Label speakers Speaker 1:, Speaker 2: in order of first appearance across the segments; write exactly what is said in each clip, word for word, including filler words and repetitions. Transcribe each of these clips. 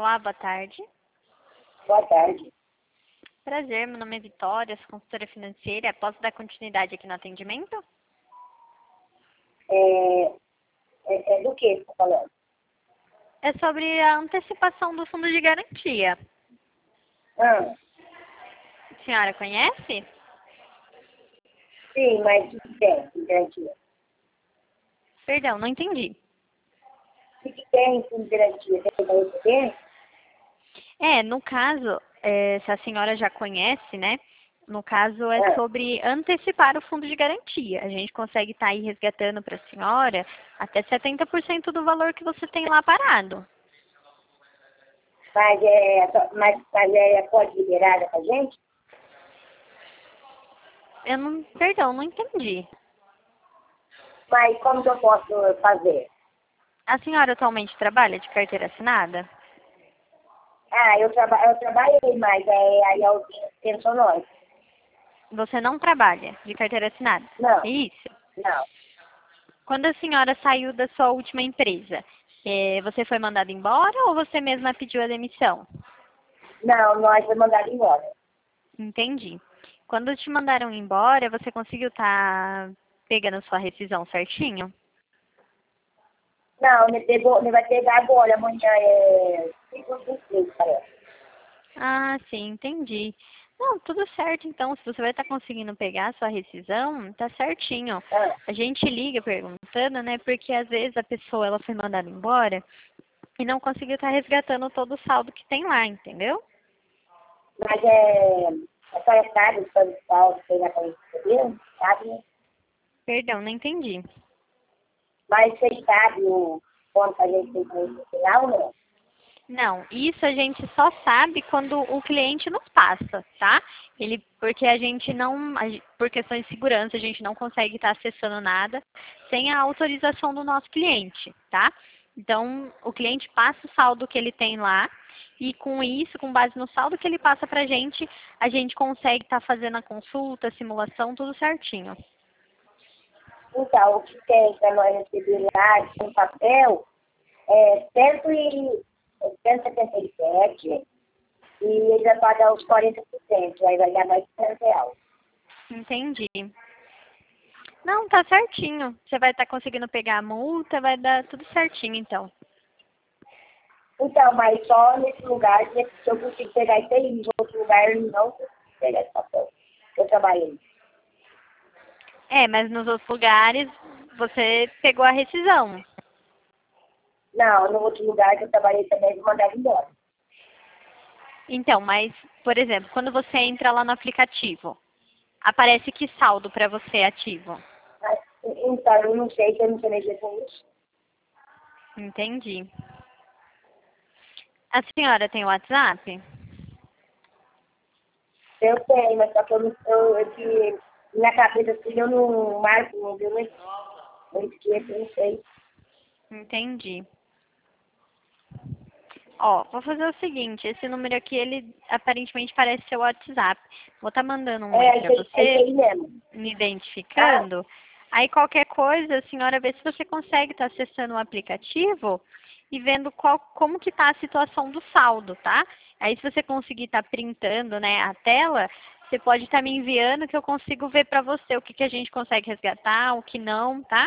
Speaker 1: Olá, boa tarde.
Speaker 2: Boa tarde.
Speaker 1: Prazer, meu nome é Vitória, sou consultora financeira. Posso dar continuidade aqui no atendimento?
Speaker 2: É, é, é do que você está falando?
Speaker 1: É sobre a antecipação do fundo de garantia.
Speaker 2: Ah,
Speaker 1: A senhora conhece?
Speaker 2: sim, mas o que tem de garantia?
Speaker 1: Perdão, não entendi.
Speaker 2: O que tem de garantia? Tem para receber?
Speaker 1: É, no caso, é, se a senhora já conhece, né? No caso, é
Speaker 2: Ah,
Speaker 1: sobre antecipar o fundo de garantia. A gente consegue estar aí resgatando para a senhora até setenta por cento do valor que você tem lá parado.
Speaker 2: mas é, mas, mas é, pode liberar para gente?
Speaker 1: Eu não, perdão, não entendi.
Speaker 2: Mas como que eu posso fazer?
Speaker 1: A senhora atualmente trabalha de carteira assinada?
Speaker 2: Ah, eu, traba, eu trabalhei, mas é, aí eu pensionório.
Speaker 1: Você não trabalha de carteira assinada?
Speaker 2: Não,
Speaker 1: É isso?
Speaker 2: não.
Speaker 1: Quando a senhora saiu da sua última empresa, eh, você foi mandada embora ou você mesma pediu a demissão?
Speaker 2: Não, nós fomos mandados embora.
Speaker 1: Entendi. Quando te mandaram embora, você conseguiu estar pegando sua rescisão certinho?
Speaker 2: Não, ele, pegou, ele vai pegar agora, amanhã é cinco de seis, parece.
Speaker 1: Ah, sim, entendi. Não, tudo certo então. Se você vai estar conseguindo pegar a sua rescisão, tá certinho.
Speaker 2: Ah,
Speaker 1: A gente liga perguntando, né? Porque às vezes a pessoa ela foi mandada embora e não conseguiu estar resgatando todo o saldo que tem lá, entendeu?
Speaker 2: mas é, a senhora sabe o plano de saúde que tem lá para receber? Sabe, né?
Speaker 1: Perdão, não entendi.
Speaker 2: Mas vocês sabem o quanto a gente tem que receber ou não?
Speaker 1: Não, isso a gente só sabe quando o cliente nos passa, tá? Ele, porque a gente não, a gen- por questões de segurança, a gente não consegue estar acessando nada sem a autorização do nosso cliente, tá? Então, o cliente passa o saldo que ele tem lá e com isso, com base no saldo que ele passa pra gente, a gente consegue estar fazendo a consulta, a simulação, tudo certinho.
Speaker 2: Então, o que tem para nós receber lá em papel é cem e, é cento e setenta e sete e ele vai pagar os quarenta por cento, aí vai dar mais cem reais.
Speaker 1: Entendi. Não, tá certinho. Você vai estar conseguindo pegar a multa, vai dar tudo certinho, então.
Speaker 2: Então, mas só nesse lugar que eu consigo pegar isso aí, em outro lugar eu não consigo pegar esse papel. Eu trabalhei.
Speaker 1: É, mas nos outros lugares você pegou a rescisão.
Speaker 2: Não, no outro lugar que eu trabalhei também, eles mandaram embora.
Speaker 1: Então, mas, por exemplo, quando você entra lá no aplicativo, aparece que saldo para você ativo?
Speaker 2: Mas, então, eu não sei se eu não sei mexer com isso.
Speaker 1: Entendi. A senhora tem WhatsApp?
Speaker 2: Eu tenho, mas só que eu não eu, eu, que na cabeça assim eu não marco, não deu nem eu esqueço, eu não sei.
Speaker 1: Entendi. Ó, vou fazer o seguinte, esse número aqui, ele aparentemente parece ser o WhatsApp. Vou estar mandando um oi
Speaker 2: É,
Speaker 1: para
Speaker 2: isso aí, é isso
Speaker 1: você,
Speaker 2: aí mesmo.
Speaker 1: me
Speaker 2: Tá?
Speaker 1: identificando. Aí qualquer coisa, a senhora vê se você consegue estar acessando o aplicativo e vendo qual, como que está a situação do saldo, tá? Aí se você conseguir estar printando, né, a tela, você pode estar me enviando que eu consigo ver para você o que, que a gente consegue resgatar, o que não, tá?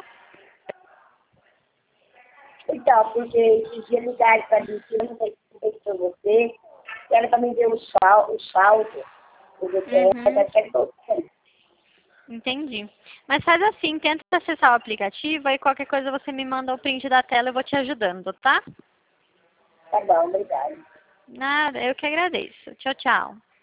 Speaker 2: Então, porque esses dias ligaram para mim, que eu não sei se foi para você, e ela também deu o sal, o salto, o D T S,
Speaker 1: Uhum.
Speaker 2: até que eu sei.
Speaker 1: Entendi. Mas faz assim, tenta acessar o aplicativo, aí qualquer coisa você me manda o print da tela, eu vou te ajudando, tá?
Speaker 2: Tá bom, obrigada.
Speaker 1: Nada, eu que agradeço. Tchau, tchau.